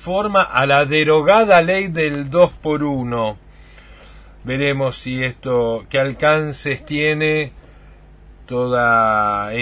forma a la derogada ley del 2x1. Veremos si esto, qué alcances tiene toda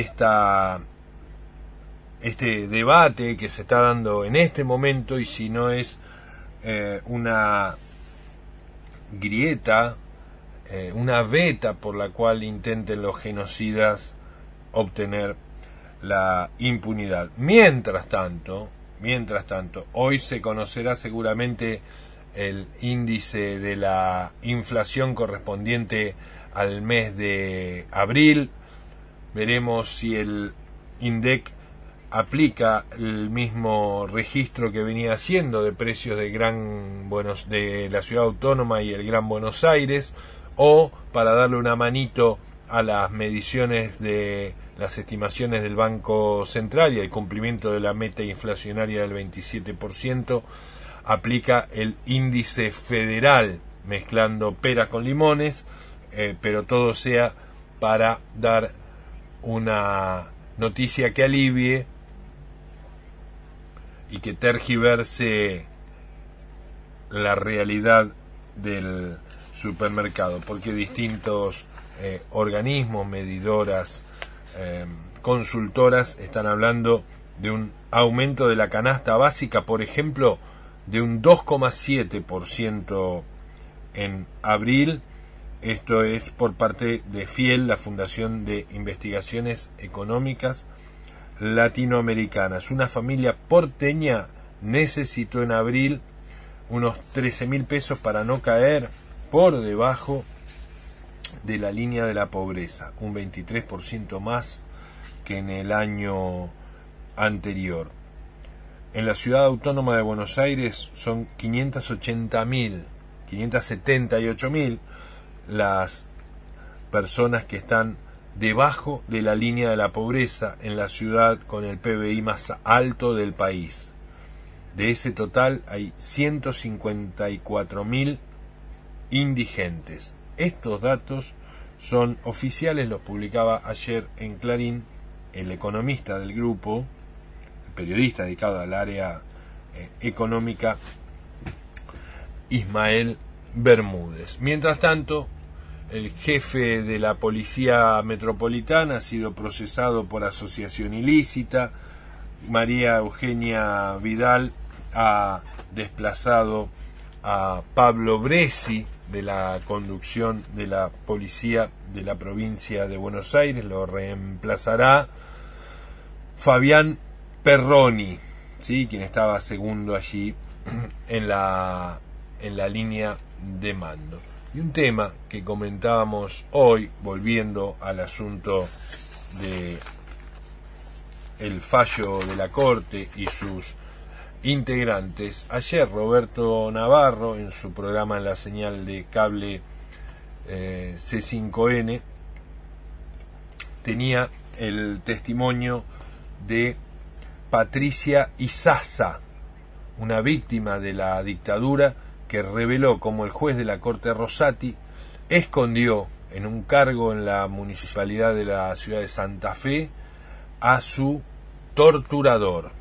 este debate que se está dando en este momento, y si no es una grieta, una veta por la cual intenten los genocidas obtener la impunidad. Mientras tanto, hoy se conocerá seguramente el índice de la inflación correspondiente al mes de abril. Veremos si el INDEC aplica el mismo registro que venía haciendo de precios de la ciudad autónoma y el Gran Buenos Aires, o para darle una manito a las mediciones de las estimaciones del Banco Central y el cumplimiento de la meta inflacionaria del 27%, aplica el índice federal, mezclando peras con limones, pero todo sea para dar una noticia que alivie y que tergiverse la realidad del supermercado, porque distintos organismos, medidoras, consultoras están hablando de un aumento de la canasta básica, por ejemplo, de un 2,7% en abril. Esto es por parte de FIEL, la Fundación de Investigaciones Económicas Latinoamericanas. Una familia porteña necesitó en abril unos 13.000 pesos para no caer por debajo de la línea de la pobreza, un 23% más que en el año anterior. En la ciudad autónoma de Buenos Aires son 578.000 las personas que están debajo de la línea de la pobreza en la ciudad con el PBI más alto del país. De ese total hay 154.000 indigentes. Estos datos son oficiales, los publicaba ayer en Clarín el economista del grupo, el periodista dedicado al área económica, Ismael Bermúdez. Mientras tanto, el jefe de la Policía Metropolitana ha sido procesado por asociación ilícita. María Eugenia Vidal ha desplazado a Pablo Bresi de la conducción de la policía de la provincia de Buenos Aires. Lo reemplazará Fabián Perroni, ¿sí?, quien estaba segundo allí en la línea de mando. Y un tema que comentábamos hoy, volviendo al asunto de el fallo de la Corte y sus integrantes. Ayer Roberto Navarro, en su programa en la señal de cable C5N, tenía el testimonio de Patricia Izaza, una víctima de la dictadura, que reveló cómo el juez de la Corte Rosati escondió en un cargo en la municipalidad de la ciudad de Santa Fe a su torturador.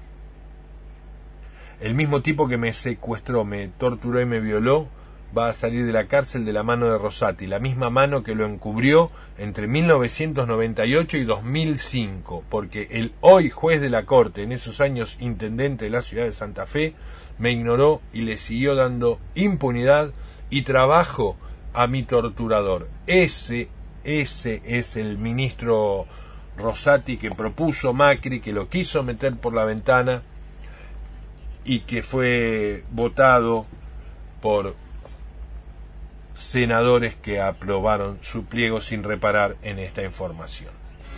El mismo tipo que me secuestró, me torturó y me violó va a salir de la cárcel de la mano de Rosati, la misma mano que lo encubrió entre 1998 y 2005, porque el hoy juez de la Corte, en esos años intendente de la ciudad de Santa Fe, me ignoró y le siguió dando impunidad y trabajo a mi torturador. Ese es el ministro Rosati que propuso Macri, que lo quiso meter por la ventana y que fue votado por senadores que aprobaron su pliego sin reparar en esta información.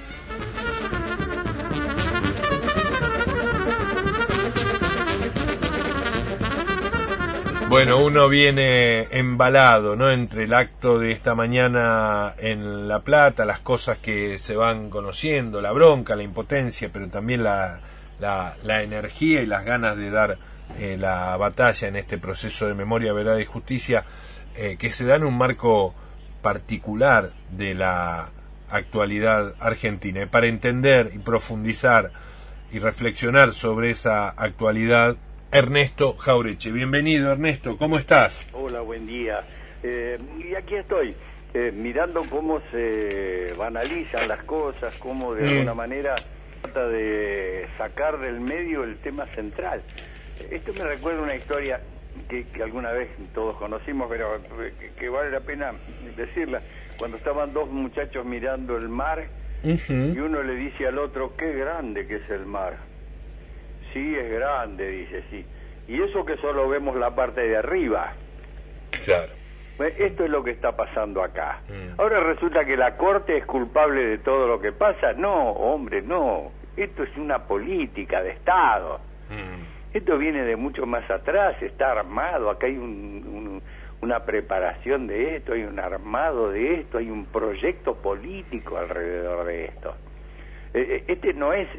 Bueno, uno viene embalado, ¿no?, entre el acto de esta mañana en La Plata, las cosas que se van conociendo, la bronca, la impotencia, pero también la energía y las ganas de dar la batalla en este proceso de memoria, verdad y justicia, que se da en un marco particular de la actualidad argentina. Y para entender y profundizar y reflexionar sobre esa actualidad, Ernesto Jaureche. Bienvenido, Ernesto, ¿cómo estás? Hola, buen día. Y aquí estoy, mirando cómo se banalizan las cosas, cómo de alguna manera trata de sacar del medio el tema central. Esto me recuerda una historia que alguna vez todos conocimos, pero que vale la pena decirla. Cuando estaban dos muchachos mirando el mar, y uno le dice al otro, qué grande que es el mar. Sí, es grande, dice, sí. Y eso que solo vemos la parte de arriba. Claro. Esto es lo que está pasando acá. Ahora resulta que la Corte es culpable de todo lo que pasa. No, hombre, no. Esto es una política de Estado. Esto viene de mucho más atrás, está armado. Acá hay una preparación de esto, hay un armado de esto, hay un proyecto político alrededor de esto. Este no es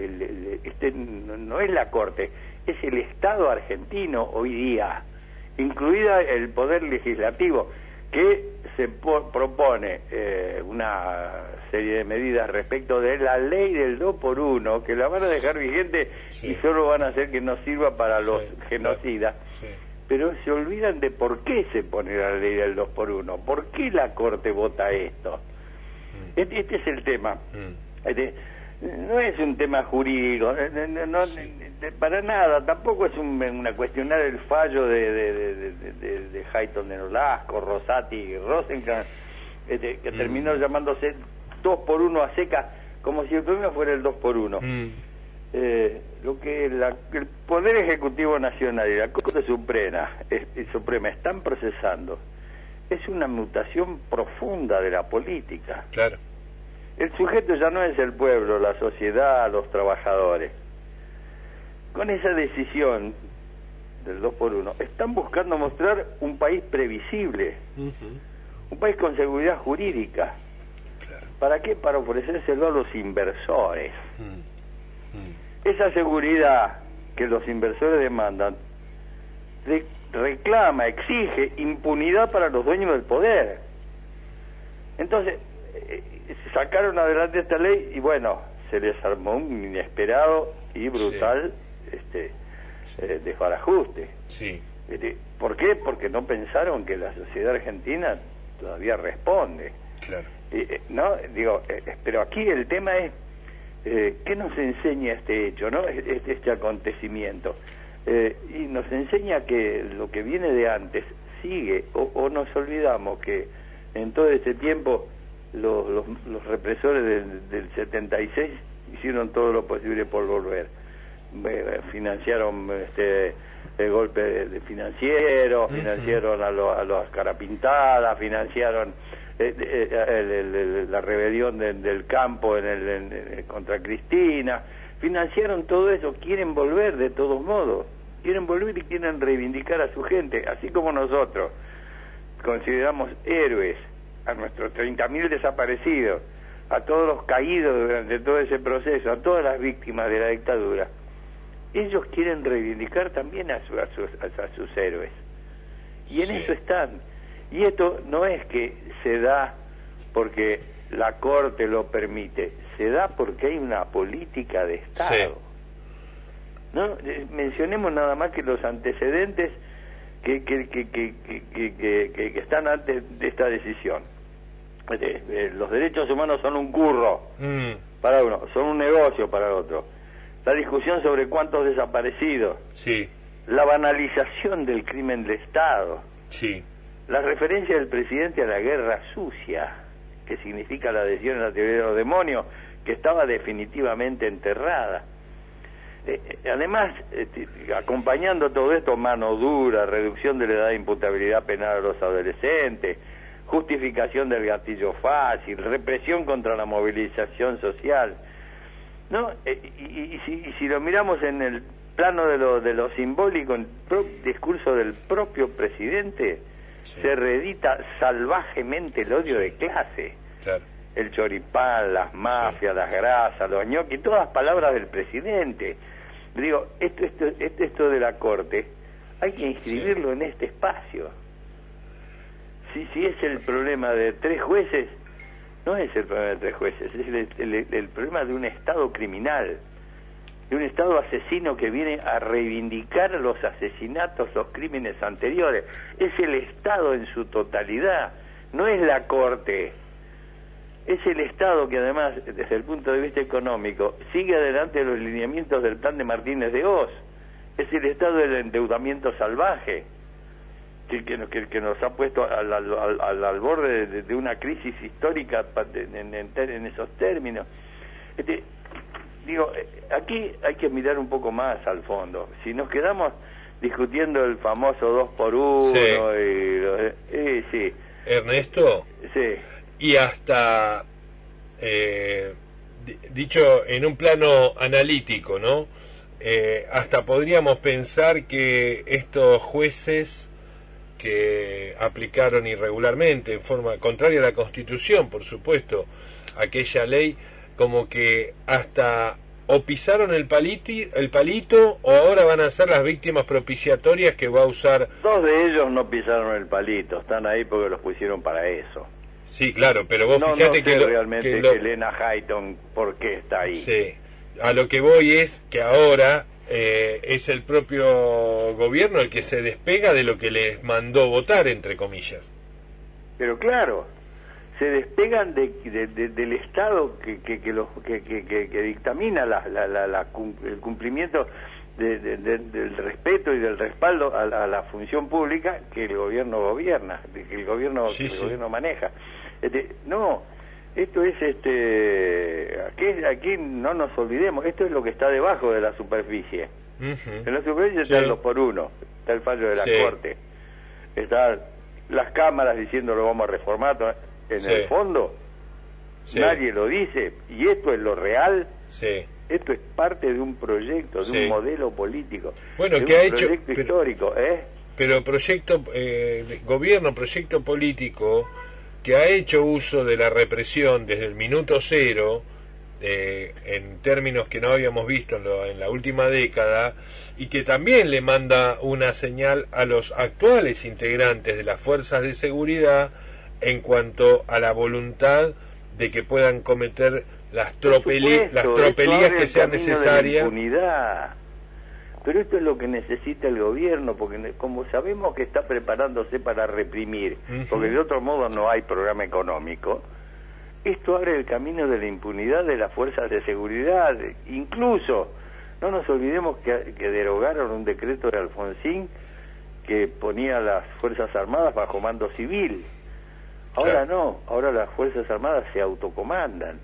no es la Corte, es el Estado argentino hoy día, incluida el Poder Legislativo, que se propone una serie de medidas respecto de la ley del 2x1, que la van a dejar vigente y solo van a hacer que no sirva para los genocidas. Pero se olvidan de por qué se pone la ley del 2x1, por qué la Corte vota esto. Este es el tema. No es un tema jurídico, para nada, tampoco es una cuestionar el fallo de Hayton de Nolasco, Rosati y Rosenkrantz, que terminó llamándose 2x1 a seca, como si el problema fuera el 2x1. Lo que el Poder Ejecutivo Nacional y la Corte Suprema están procesando es una mutación profunda de la política. Claro. El sujeto ya no es el pueblo, la sociedad, los trabajadores. Con esa decisión del 2x1, están buscando mostrar un país previsible, un país con seguridad jurídica. Claro. ¿Para qué? Para ofrecérselo a los inversores. Esa seguridad que los inversores demandan reclama, exige impunidad para los dueños del poder. Entonces, sacaron adelante esta ley y bueno, se les armó un inesperado y brutal desbarajuste. ¿Por qué? Porque no pensaron que la sociedad argentina todavía responde. Claro. Pero aquí el tema es ¿qué nos enseña este hecho, no? Este acontecimiento. Y nos enseña que lo que viene de antes sigue, o nos olvidamos que en todo este tiempo los represores del 76 hicieron todo lo posible por volver. Financiaron el golpe financiero, financiaron a las carapintadas, financiaron la rebelión del campo contra Cristina, financiaron todo eso. Quieren volver de todos modos, quieren volver y quieren reivindicar a su gente, así como nosotros consideramos héroes a nuestros 30.000 desaparecidos, a todos los caídos durante todo ese proceso, a todas las víctimas de la dictadura. Ellos quieren reivindicar también a sus héroes. Y en eso están. Y esto no es que se da porque la Corte lo permite, se da porque hay una política de Estado. ¿No? Mencionemos nada más que los antecedentes que están antes de esta decisión. Los derechos humanos son un curro para uno, son un negocio para el otro. La discusión sobre cuántos desaparecidos, la banalización del crimen de Estado, la referencia del presidente a la guerra sucia, que significa la adhesión a la teoría de los demonios, que estaba definitivamente enterrada. Además, acompañando todo esto, mano dura, reducción de la edad de imputabilidad penal a los adolescentes, justificación del gatillo fácil, represión contra la movilización social, ¿no? Y si lo miramos en el plano de lo simbólico, el discurso del propio presidente se reedita salvajemente el odio de clase. El choripán, las mafias, las grasas, los ñoquis, todas palabras del presidente. Digo, esto de la Corte hay que inscribirlo en este espacio. Si es el problema de 3 jueces, no es el problema de 3 jueces, es el problema de un Estado criminal de un Estado asesino que viene a reivindicar los asesinatos, los crímenes anteriores. Es el Estado en su totalidad, no es la Corte. Es el Estado que además, desde el punto de vista económico, sigue adelante los lineamientos del plan de Martínez de Hoz. Es el Estado del endeudamiento salvaje, que nos ha puesto al borde de una crisis histórica en esos términos. Digo, aquí hay que mirar un poco más al fondo. Si nos quedamos discutiendo el famoso 2 por 1 sí. Sí. Ernesto, sí. Y hasta dicho en un plano analítico, ¿no? Hasta podríamos pensar que estos jueces que aplicaron irregularmente, en forma contraria a la Constitución, por supuesto, aquella ley, como que hasta o pisaron el palito o ahora van a ser las víctimas propiciatorias que va a usar. 2 de ellos no pisaron el palito, están ahí porque los pusieron para eso. Sí, claro, pero vos fijate que realmente Elena Hayton, ¿por qué está ahí? Sí, a lo que voy es que ahora es el propio gobierno el que se despega de lo que les mandó votar, entre comillas. Pero claro, se despegan del Estado que dictamina el cumplimiento del respeto y del respaldo a la función pública que el gobierno gobierna, que el gobierno gobierno maneja. No, esto es aquí no nos olvidemos, esto es lo que está debajo de la superficie. En la superficie está el 2 por 1, está el fallo de la Corte, está las cámaras diciendo lo vamos a reformar. En el fondo nadie lo dice, y esto es lo real. Esto es parte de un proyecto, de un modelo político, bueno, de que un ha hecho proyecto histórico, pero proyecto gobierno, proyecto político que ha hecho uso de la represión desde el minuto cero, en términos que no habíamos visto en la última década, y que también le manda una señal a los actuales integrantes de las fuerzas de seguridad en cuanto a la voluntad de que puedan cometer las tropelías que sean necesarias. Pero esto es lo que necesita el gobierno, porque como sabemos que está preparándose para reprimir, porque de otro modo no hay programa económico, esto abre el camino de la impunidad de las fuerzas de seguridad. Incluso, no nos olvidemos que derogaron un decreto de Alfonsín que ponía a las Fuerzas Armadas bajo mando civil. Ahora no, ahora las Fuerzas Armadas se autocomandan.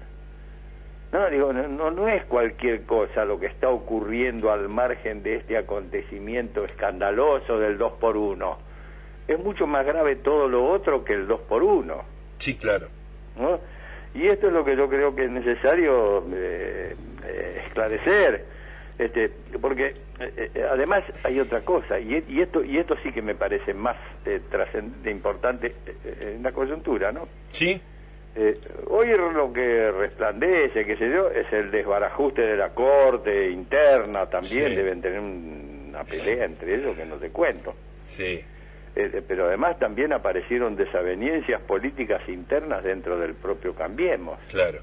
No es cualquier cosa lo que está ocurriendo al margen de este acontecimiento escandaloso del 2 por 1. Es mucho más grave todo lo otro que el 2 por 1. Sí, claro. ¿No? Y esto es lo que yo creo que es necesario esclarecer, porque además hay otra cosa, y esto sí que me parece más importante en la coyuntura, ¿no? Sí. Hoy lo que resplandece, qué sé yo, es el desbarajuste de la Corte interna, también deben tener una pelea entre ellos que no te cuento. Sí. Pero además también aparecieron desavenencias políticas internas dentro del propio Cambiemos. Claro.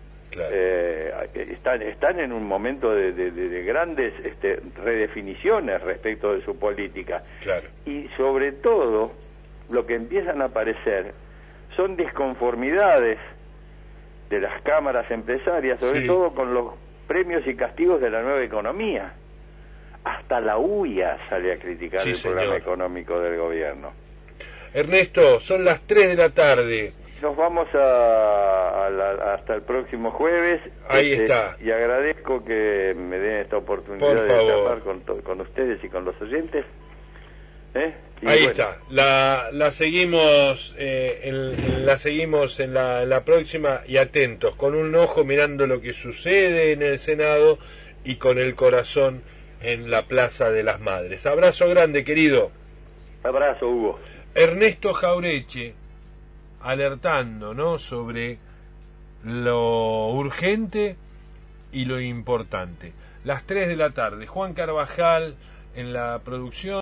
Están en un momento de grandes redefiniciones respecto de su política. Claro. Y sobre todo, lo que empiezan a aparecer son disconformidades de las cámaras empresarias, sobre todo con los premios y castigos de la nueva economía. Hasta la UIA sale a criticar el programa económico del gobierno. Ernesto, son las 3 de la tarde. Nos vamos hasta el próximo jueves. Ahí está. Y agradezco que me den esta oportunidad de charlar con ustedes y con los oyentes. Ahí está. La seguimos la seguimos en la próxima, y atentos, con un ojo mirando lo que sucede en el Senado y con el corazón en la Plaza de las Madres. Abrazo grande, querido. Abrazo, Hugo. Ernesto Jaureche, alertando, ¿no?, sobre lo urgente y lo importante. Las 3 de la tarde. Juan Carvajal en la producción.